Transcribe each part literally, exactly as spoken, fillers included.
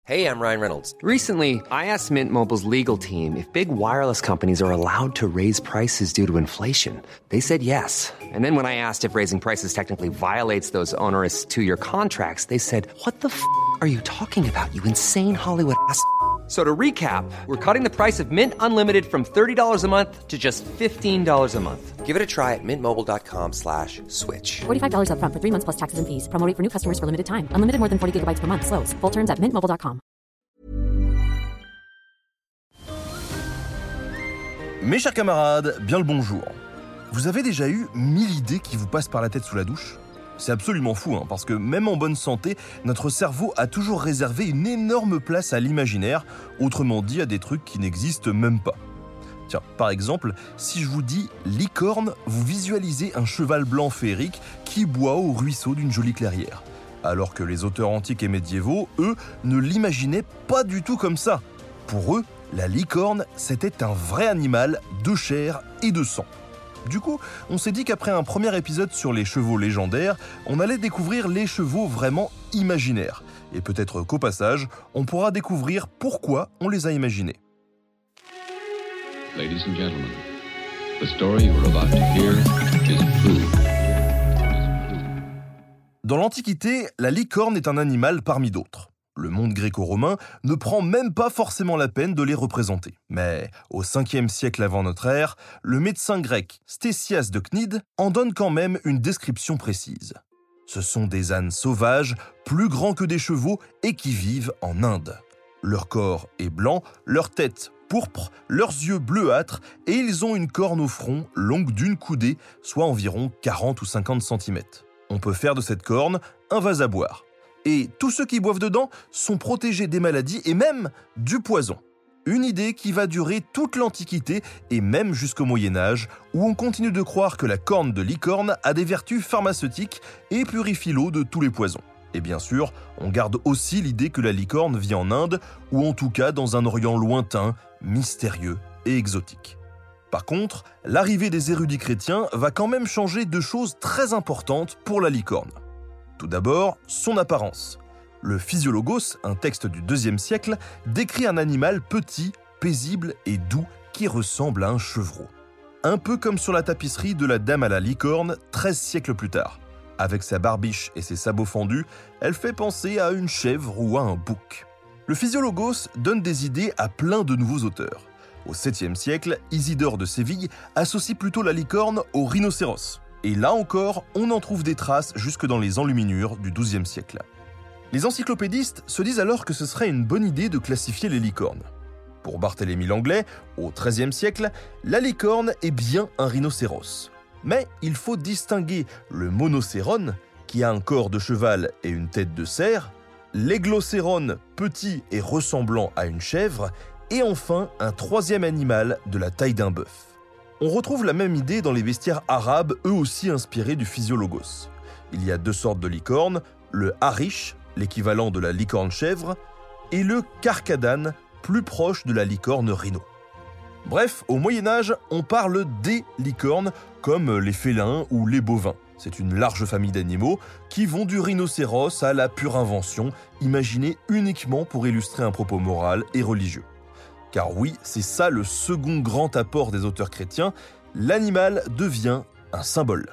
Hey, I'm Ryan Reynolds. Recently, I asked Mint Mobile's legal team if big wireless companies are allowed to raise prices due to inflation. They said yes. And then when I asked if raising prices technically violates those onerous two-year contracts, they said, "What the f*** are you talking about, you insane Hollywood ass?" So to recap, we're cutting the price of Mint Unlimited from thirty dollars a month to just fifteen dollars a month. Give it a try at mintmobile.com slash switch. forty-five dollars up front for three months plus taxes and fees. Promo rate for new customers for limited time. Unlimited more than forty gigabytes per month. Slows full terms at mint mobile dot com. Mes chers camarades, bien le bonjour. Vous avez déjà eu mille idées qui vous passent par la tête sous la douche ? C'est absolument fou, hein, parce que même en bonne santé, notre cerveau a toujours réservé une énorme place à l'imaginaire, autrement dit à des trucs qui n'existent même pas. Tiens, par exemple, si je vous dis licorne, vous visualisez un cheval blanc féerique qui boit au ruisseau d'une jolie clairière. Alors que les auteurs antiques et médiévaux, eux, ne l'imaginaient pas du tout comme ça. Pour eux, la licorne, c'était un vrai animal de chair et de sang. Du coup, on s'est dit qu'après un premier épisode sur les chevaux légendaires, on allait découvrir les chevaux vraiment imaginaires. Et peut-être qu'au passage, on pourra découvrir pourquoi on les a imaginés. Ladies and gentlemen, the story you're about to hear is true. Dans l'Antiquité, la licorne est un animal parmi d'autres. Le monde gréco-romain ne prend même pas forcément la peine de les représenter. Mais au cinquième siècle avant notre ère, le médecin grec Stésias de Cnide en donne quand même une description précise. Ce sont des ânes sauvages, plus grands que des chevaux et qui vivent en Inde. Leur corps est blanc, leur tête pourpre, leurs yeux bleuâtres et ils ont une corne au front longue d'une coudée, soit environ quarante ou cinquante centimètres. On peut faire de cette corne un vase à boire. Et tous ceux qui boivent dedans sont protégés des maladies et même du poison. Une idée qui va durer toute l'Antiquité et même jusqu'au Moyen-Âge, où on continue de croire que la corne de licorne a des vertus pharmaceutiques et purifie l'eau de tous les poisons. Et bien sûr, on garde aussi l'idée que la licorne vit en Inde, ou en tout cas dans un Orient lointain, mystérieux et exotique. Par contre, l'arrivée des érudits chrétiens va quand même changer deux choses très importantes pour la licorne. Tout d'abord, son apparence. Le Physiologos, un texte du deuxième siècle, décrit un animal petit, paisible et doux qui ressemble à un chevreau. Un peu comme sur la tapisserie de la Dame à la licorne, treize siècles plus tard. Avec sa barbiche et ses sabots fendus, elle fait penser à une chèvre ou à un bouc. Le Physiologos donne des idées à plein de nouveaux auteurs. Au septième siècle, Isidore de Séville associe plutôt la licorne au rhinocéros. Et là encore, on en trouve des traces jusque dans les enluminures du douzième siècle. Les encyclopédistes se disent alors que ce serait une bonne idée de classifier les licornes. Pour Barthélemy Langlais, au treizième siècle, la licorne est bien un rhinocéros. Mais il faut distinguer le monocéron, qui a un corps de cheval et une tête de cerf, l'églocéron, petit et ressemblant à une chèvre, et enfin un troisième animal de la taille d'un bœuf. On retrouve la même idée dans les bestiaires arabes, eux aussi inspirés du Physiologos. Il y a deux sortes de licornes, le harish, l'équivalent de la licorne chèvre, et le carcadane, plus proche de la licorne rhino. Bref, au Moyen-Âge, on parle des licornes, comme les félins ou les bovins. C'est une large famille d'animaux qui vont du rhinocéros à la pure invention, imaginée uniquement pour illustrer un propos moral et religieux. Car oui, c'est ça le second grand apport des auteurs chrétiens, l'animal devient un symbole.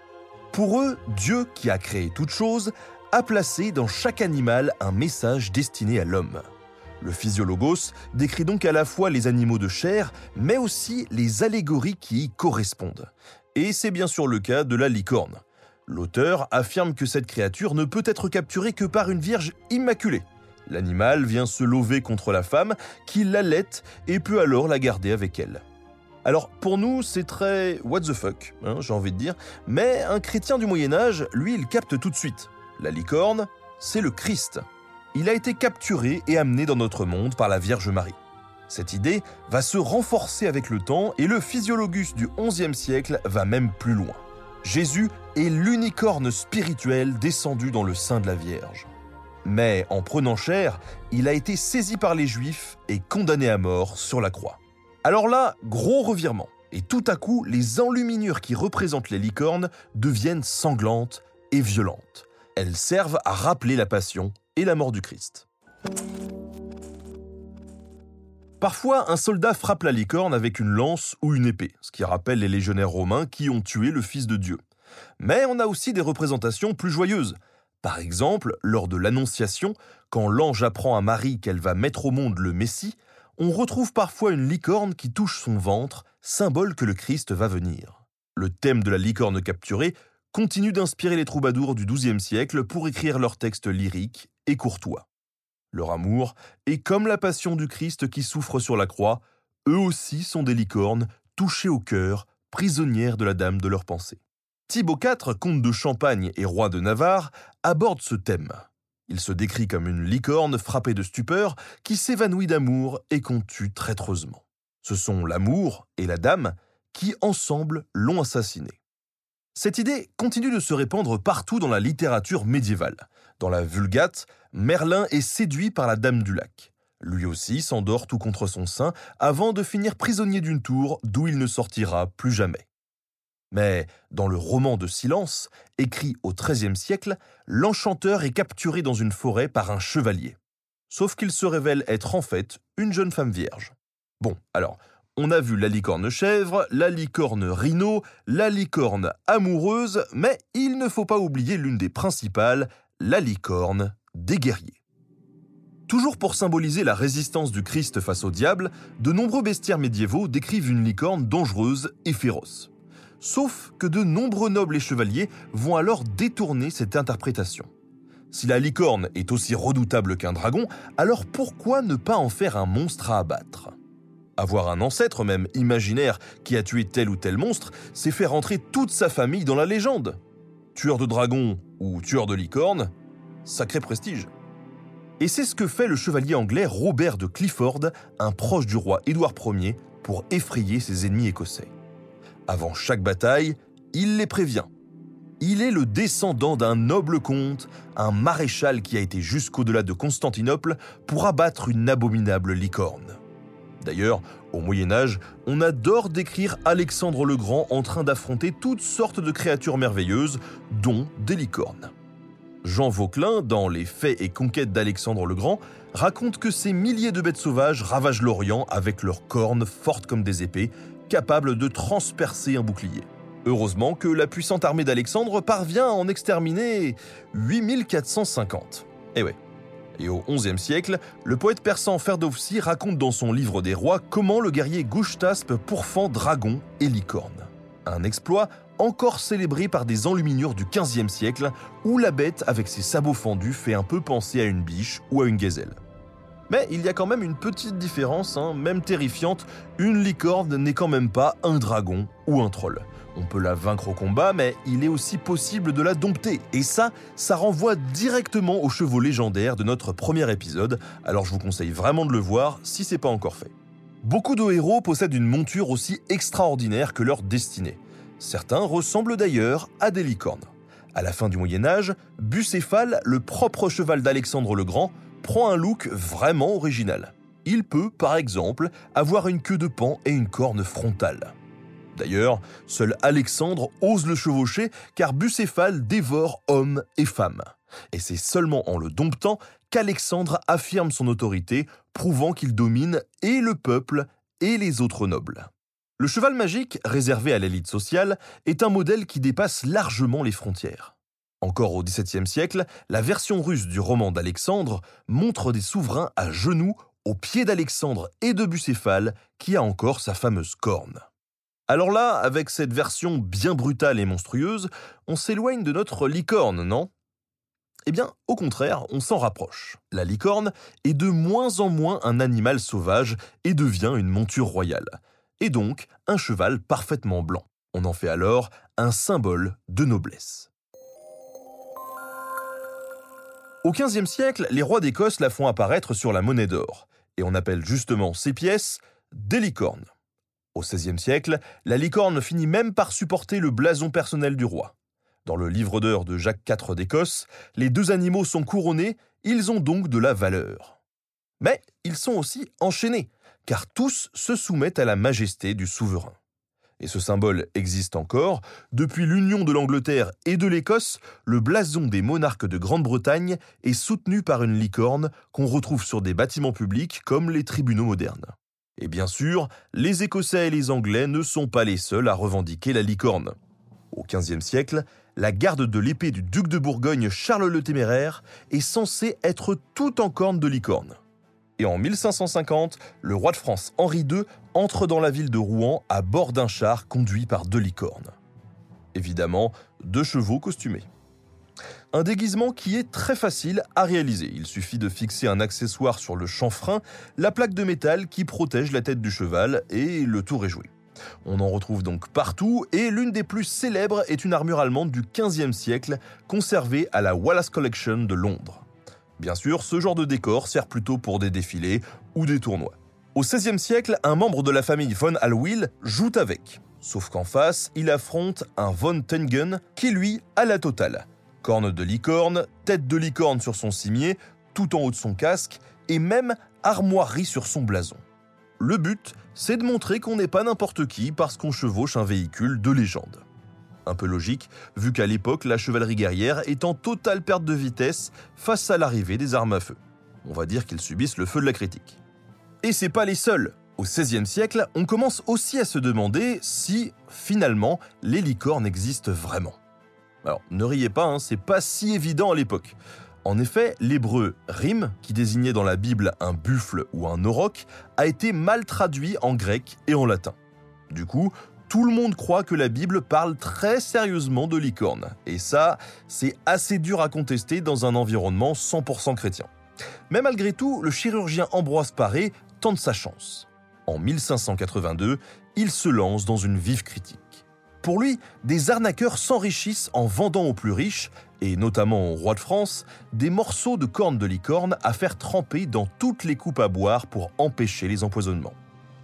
Pour eux, Dieu, qui a créé toute chose, a placé dans chaque animal un message destiné à l'homme. Le Physiologos décrit donc à la fois les animaux de chair, mais aussi les allégories qui y correspondent. Et c'est bien sûr le cas de la licorne. L'auteur affirme que cette créature ne peut être capturée que par une vierge immaculée. L'animal vient se lever contre la femme qui l'allaite et peut alors la garder avec elle. Alors pour nous, c'est très what the fuck, hein, j'ai envie de dire, mais un chrétien du Moyen-Âge, lui, il capte tout de suite. La licorne, c'est le Christ. Il a été capturé et amené dans notre monde par la Vierge Marie. Cette idée va se renforcer avec le temps et le Physiologus du onzième siècle va même plus loin. Jésus est l'unicorne spirituel descendu dans le sein de la Vierge. Mais en prenant chair, il a été saisi par les Juifs et condamné à mort sur la croix. Alors là, gros revirement. Et tout à coup, les enluminures qui représentent les licornes deviennent sanglantes et violentes. Elles servent à rappeler la passion et la mort du Christ. Parfois, un soldat frappe la licorne avec une lance ou une épée, ce qui rappelle les légionnaires romains qui ont tué le Fils de Dieu. Mais on a aussi des représentations plus joyeuses. Par exemple, lors de l'Annonciation, quand l'ange apprend à Marie qu'elle va mettre au monde le Messie, on retrouve parfois une licorne qui touche son ventre, symbole que le Christ va venir. Le thème de la licorne capturée continue d'inspirer les troubadours du douzième siècle pour écrire leurs textes lyriques et courtois. Leur amour est comme la passion du Christ qui souffre sur la croix, eux aussi sont des licornes, touchées au cœur, prisonnières de la dame de leurs pensées. Thibaut quatre, comte de Champagne et roi de Navarre, aborde ce thème. Il se décrit comme une licorne frappée de stupeur qui s'évanouit d'amour et qu'on tue traîtreusement. Ce sont l'amour et la dame qui, ensemble, l'ont assassiné. Cette idée continue de se répandre partout dans la littérature médiévale. Dans la Vulgate, Merlin est séduit par la Dame du Lac. Lui aussi s'endort tout contre son sein avant de finir prisonnier d'une tour d'où il ne sortira plus jamais. Mais dans le roman de Silence, écrit au treizième siècle, l'enchanteur est capturé dans une forêt par un chevalier. Sauf qu'il se révèle être en fait une jeune femme vierge. Bon, alors, on a vu la licorne chèvre, la licorne rhino, la licorne amoureuse, mais il ne faut pas oublier l'une des principales, la licorne des guerriers. Toujours pour symboliser la résistance du Christ face au diable, de nombreux bestiaires médiévaux décrivent une licorne dangereuse et féroce. Sauf que de nombreux nobles et chevaliers vont alors détourner cette interprétation. Si la licorne est aussi redoutable qu'un dragon, alors pourquoi ne pas en faire un monstre à abattre ? Avoir un ancêtre même imaginaire qui a tué tel ou tel monstre, c'est faire entrer toute sa famille dans la légende. Tueur de dragon ou tueur de licorne, sacré prestige. Et c'est ce que fait le chevalier anglais Robert de Clifford, un proche du roi Édouard Ier, pour effrayer ses ennemis écossais. Avant chaque bataille, il les prévient. Il est le descendant d'un noble comte, un maréchal qui a été jusqu'au-delà de Constantinople pour abattre une abominable licorne. D'ailleurs, au Moyen-Âge, on adore décrire Alexandre le Grand en train d'affronter toutes sortes de créatures merveilleuses, dont des licornes. Jean Vauquelin, dans Les Faits et conquêtes d'Alexandre le Grand, raconte que ces milliers de bêtes sauvages ravagent l'Orient avec leurs cornes fortes comme des épées, capables de transpercer un bouclier. Heureusement que la puissante armée d'Alexandre parvient à en exterminer huit mille quatre cent cinquante. Eh ouais. Et au onzième siècle, le poète persan Ferdowsi raconte dans son livre des rois comment le guerrier Gouchtaspe pourfend dragons et licornes. Un exploit encore célébré par des enluminures du quinzième siècle, où la bête avec ses sabots fendus fait un peu penser à une biche ou à une gazelle. Mais il y a quand même une petite différence, hein, même terrifiante, une licorne n'est quand même pas un dragon ou un troll. On peut la vaincre au combat, mais il est aussi possible de la dompter. Et ça, ça renvoie directement aux chevaux légendaires de notre premier épisode, alors je vous conseille vraiment de le voir si c'est pas encore fait. Beaucoup de héros possèdent une monture aussi extraordinaire que leur destinée. Certains ressemblent d'ailleurs à des licornes. À la fin du Moyen-Âge, Bucéphale, le propre cheval d'Alexandre le Grand, prend un look vraiment original. Il peut, par exemple, avoir une queue de paon et une corne frontale. D'ailleurs, seul Alexandre ose le chevaucher car Bucéphale dévore hommes et femmes. Et c'est seulement en le domptant qu'Alexandre affirme son autorité, prouvant qu'il domine et le peuple et les autres nobles. Le cheval magique, réservé à l'élite sociale, est un modèle qui dépasse largement les frontières. Encore au dix-septième siècle, la version russe du roman d'Alexandre montre des souverains à genoux aux pieds d'Alexandre et de Bucéphale, qui a encore sa fameuse corne. Alors là, avec cette version bien brutale et monstrueuse, on s'éloigne de notre licorne, non ? Eh bien, au contraire, on s'en rapproche. La licorne est de moins en moins un animal sauvage et devient une monture royale. Et donc un cheval parfaitement blanc. On en fait alors un symbole de noblesse. Au quinzième siècle, les rois d'Écosse la font apparaître sur la monnaie d'or, et on appelle justement ces pièces des licornes. Au seizième siècle, la licorne finit même par supporter le blason personnel du roi. Dans le livre d'heures de Jacques quatre d'Écosse, les deux animaux sont couronnés, ils ont donc de la valeur. Mais ils sont aussi enchaînés, car tous se soumettent à la majesté du souverain. Et ce symbole existe encore. Depuis l'union de l'Angleterre et de l'Écosse, le blason des monarques de Grande-Bretagne est soutenu par une licorne qu'on retrouve sur des bâtiments publics comme les tribunaux modernes. Et bien sûr, les Écossais et les Anglais ne sont pas les seuls à revendiquer la licorne. Au quinzième siècle, la garde de l'épée du duc de Bourgogne Charles le Téméraire est censée être tout en cornes de licorne. Et en mille cinq cent cinquante, le roi de France Henri deux entre dans la ville de Rouen à bord d'un char conduit par deux licornes. Évidemment, deux chevaux costumés. Un déguisement qui est très facile à réaliser. Il suffit de fixer un accessoire sur le chanfrein, la plaque de métal qui protège la tête du cheval, et le tour est joué. On en retrouve donc partout, et l'une des plus célèbres est une armure allemande du quinzième siècle, conservée à la Wallace Collection de Londres. Bien sûr, ce genre de décor sert plutôt pour des défilés ou des tournois. Au seizième siècle, un membre de la famille von Hallwyl joue avec. Sauf qu'en face, il affronte un von Teungen qui, lui, a la totale. Cornes de licorne, tête de licorne sur son cimier, tout en haut de son casque, et même armoirie sur son blason. Le but, c'est de montrer qu'on n'est pas n'importe qui parce qu'on chevauche un véhicule de légende. Un peu logique, vu qu'à l'époque, la chevalerie guerrière est en totale perte de vitesse face à l'arrivée des armes à feu. On va dire qu'ils subissent le feu de la critique. Et c'est pas les seuls. Au seizième siècle, on commence aussi à se demander si, finalement, les licornes existent vraiment. Alors, ne riez pas, hein, c'est pas si évident à l'époque. En effet, l'hébreu « rim », qui désignait dans la Bible un buffle ou un auroch, a été mal traduit en grec et en latin. Du coup, tout le monde croit que la Bible parle très sérieusement de licornes. Et ça, c'est assez dur à contester dans un environnement cent pour cent chrétien. Mais malgré tout, le chirurgien Ambroise Paré tente sa chance. En mille cinq cent quatre-vingt-deux, il se lance dans une vive critique. Pour lui, des arnaqueurs s'enrichissent en vendant aux plus riches, et notamment au roi de France, des morceaux de cornes de licorne à faire tremper dans toutes les coupes à boire pour empêcher les empoisonnements.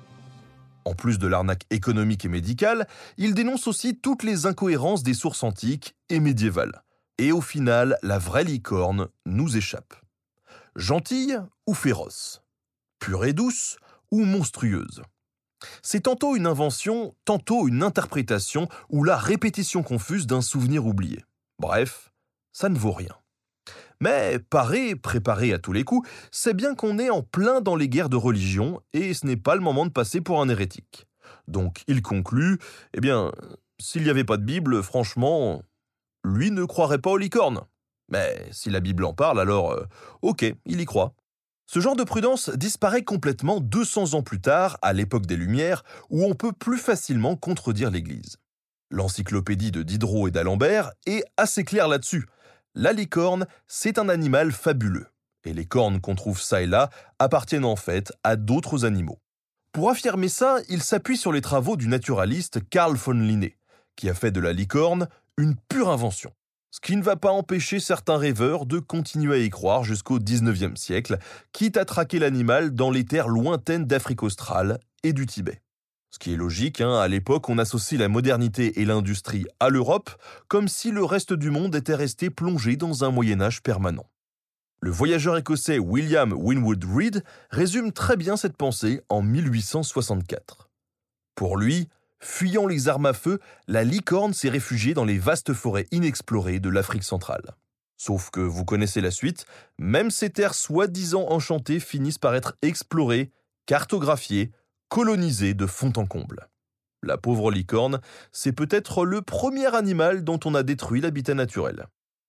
En plus de l'arnaque économique et médicale, il dénonce aussi toutes les incohérences des sources antiques et médiévales. Et au final, la vraie licorne nous échappe. Gentille ou féroce? Pure et douce ou monstrueuse? C'est tantôt une invention, tantôt une interprétation ou la répétition confuse d'un souvenir oublié. Bref, ça ne vaut rien. Mais Paré, préparé à tous les coups, sait bien qu'on est en plein dans les guerres de religion et ce n'est pas le moment de passer pour un hérétique. Donc il conclut, eh bien, s'il n'y avait pas de Bible, franchement, lui ne croirait pas aux licornes. Mais si la Bible en parle, alors, euh, ok, il y croit. Ce genre de prudence disparaît complètement deux cents ans plus tard, à l'époque des Lumières, où on peut plus facilement contredire l'Église. L'encyclopédie de Diderot et d'Alembert est assez claire là-dessus. La licorne, c'est un animal fabuleux, et les cornes qu'on trouve ça et là appartiennent en fait à d'autres animaux. Pour affirmer ça, il s'appuie sur les travaux du naturaliste Carl von Linné, qui a fait de la licorne une pure invention. Ce qui ne va pas empêcher certains rêveurs de continuer à y croire jusqu'au dix-neuvième siècle, quitte à traquer l'animal dans les terres lointaines d'Afrique australe et du Tibet. Ce qui est logique, hein, à l'époque on associe la modernité et l'industrie à l'Europe, comme si le reste du monde était resté plongé dans un Moyen-Âge permanent. Le voyageur écossais William Winwood Reade résume très bien cette pensée en mille huit cent soixante-quatre. Pour lui, fuyant les armes à feu, la licorne s'est réfugiée dans les vastes forêts inexplorées de l'Afrique centrale. Sauf que vous connaissez la suite, même ces terres soi-disant enchantées finissent par être explorées, cartographiées, colonisées de fond en comble. La pauvre licorne, c'est peut-être le premier animal dont on a détruit l'habitat naturel.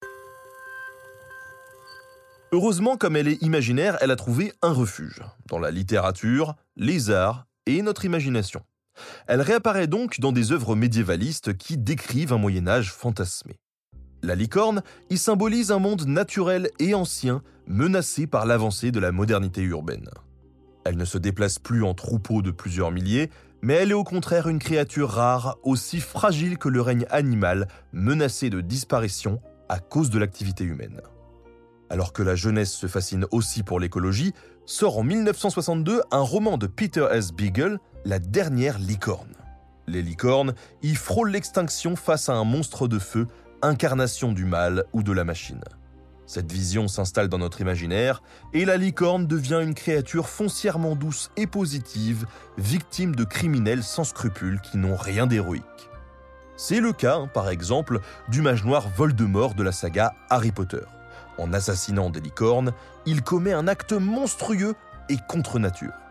Heureusement, comme elle est imaginaire, elle a trouvé un refuge, dans la littérature, les arts et notre imagination. Elle réapparaît donc dans des œuvres médiévalistes qui décrivent un Moyen-Âge fantasmé. La licorne y symbolise un monde naturel et ancien, menacé par l'avancée de la modernité urbaine. Elle ne se déplace plus en troupeaux de plusieurs milliers, mais elle est au contraire une créature rare, aussi fragile que le règne animal, menacé de disparition à cause de l'activité humaine. Alors que la jeunesse se fascine aussi pour l'écologie, sort en mille neuf cent soixante-deux un roman de Peter S. Beagle, La dernière licorne. Les licornes y frôlent l'extinction face à un monstre de feu, incarnation du mal ou de la machine. Cette vision s'installe dans notre imaginaire et la licorne devient une créature foncièrement douce et positive, victime de criminels sans scrupules qui n'ont rien d'héroïque. C'est le cas, hein, par exemple, du mage noir Voldemort de la saga Harry Potter. En assassinant des licornes, il commet un acte monstrueux et contre nature.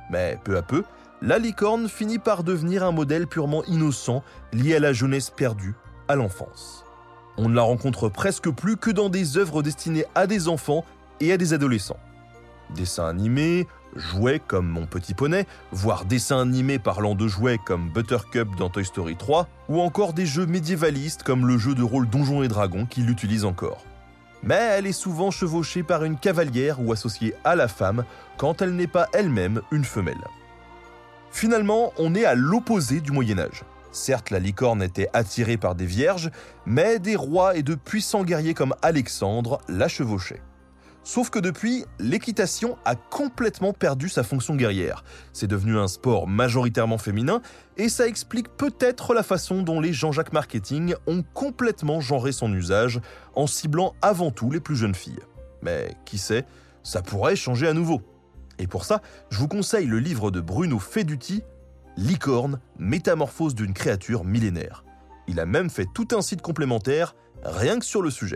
Mais peu à peu, la licorne finit par devenir un modèle purement innocent lié à la jeunesse perdue, à l'enfance. On ne la rencontre presque plus que dans des œuvres destinées à des enfants et à des adolescents. Dessins animés, jouets comme Mon Petit Poney, voire dessins animés parlant de jouets comme Buttercup dans Toy Story trois, ou encore des jeux médiévalistes comme le jeu de rôle Donjons et Dragons qui l'utilise encore. Mais elle est souvent chevauchée par une cavalière ou associée à la femme quand elle n'est pas elle-même une femelle. Finalement, on est à l'opposé du Moyen-Âge. Certes, la licorne était attirée par des vierges, mais des rois et de puissants guerriers comme Alexandre la chevauchaient. Sauf que depuis, l'équitation a complètement perdu sa fonction guerrière. C'est devenu un sport majoritairement féminin et ça explique peut-être la façon dont les Jean-Jacques Marketing ont complètement genré son usage en ciblant avant tout les plus jeunes filles. Mais qui sait, ça pourrait changer à nouveau. Et pour ça, je vous conseille le livre de Bruno Feduti, Licorne, métamorphose d'une créature millénaire. Il a même fait tout un site complémentaire rien que sur le sujet.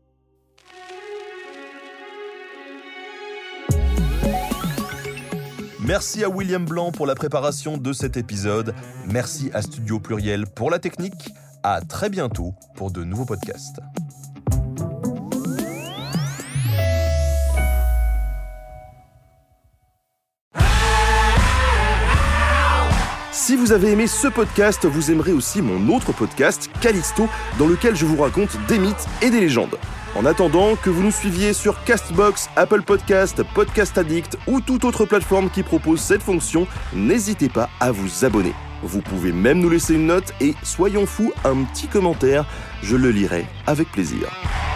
Merci à William Blanc pour la préparation de cet épisode. Merci à Studio Pluriel pour la technique. À très bientôt pour de nouveaux podcasts. Si vous avez aimé ce podcast, vous aimerez aussi mon autre podcast, Callisto, dans lequel je vous raconte des mythes et des légendes. En attendant que vous nous suiviez sur Castbox, Apple Podcast, Podcast Addict ou toute autre plateforme qui propose cette fonction, n'hésitez pas à vous abonner. Vous pouvez même nous laisser une note et, soyons fous, un petit commentaire, je le lirai avec plaisir.